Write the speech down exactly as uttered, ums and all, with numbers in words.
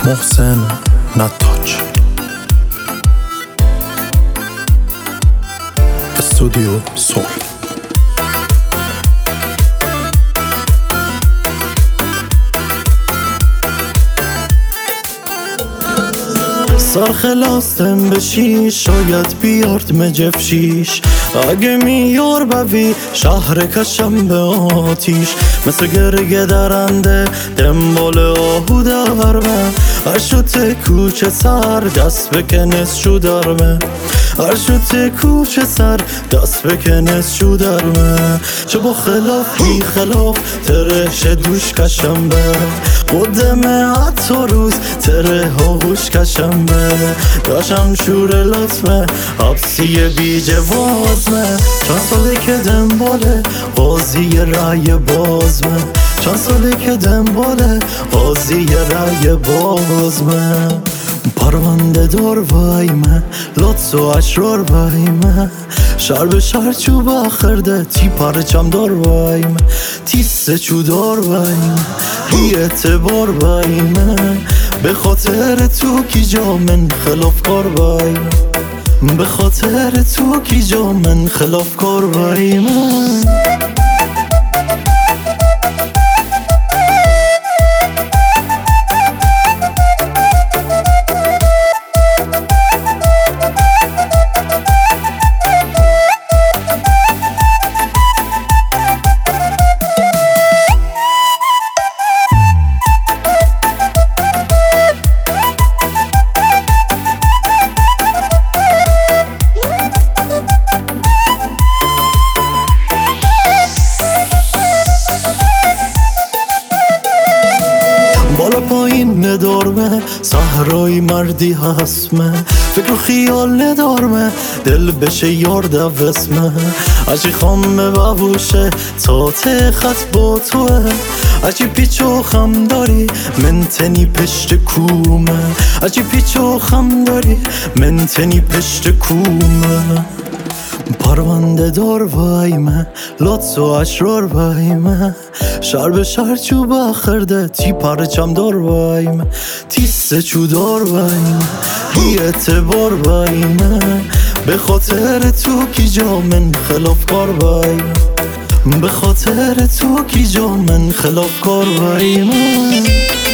محسن نتاج استودیو صلح. سرخلاستم بشی شاید بیارد مجفشیش اگه میار بوی شهر کشم به آتیش مثل گرگه درنده دنبال آهو درمه ارشوت کوچه سر دست بکنس شو درمه ارشوت کوچه سر دست بکنس شو درمه چه با خلاف بی خلاف ترهش دوش کشم به قدمه حتی روز تره هاوش کشم به داشم شور لطمه حبسی بی جوازمه چند ساله که دنباله قاضی رای بازمه چند ساله که دنباله قاضی رای بازمه پرونده دار وایمه لطس و اشرار وایمه شر به شر چوب آخرده تی پرچم دار وایمه تیسته چو دار وایمه بی اعتبار وایمه به خاطر تو کی جا من خلاف کار وایمه به خاطر تو کی جا من خلاف کار وایمه بالا پایین ندارمه صحرای مردی هستمه فکر و خیال ندارمه دل بشه یار دوستمه اجی خامه ببوشه تاته خط با توه اجی پیچ و خم داری من تنی پشت کومه اجی پیچ و خم داری من تنی پشت کومه پرونده دار وایمه لطس و اشرار وایمه شر به شر چوب آخرده تی پرچم دار وایمه تیسته چو دار وایمه بی اعتبار وایمه به خاطر تو کی جا من خلاف کار وایمه به خاطر تو کی جا من خلاف کار وایمه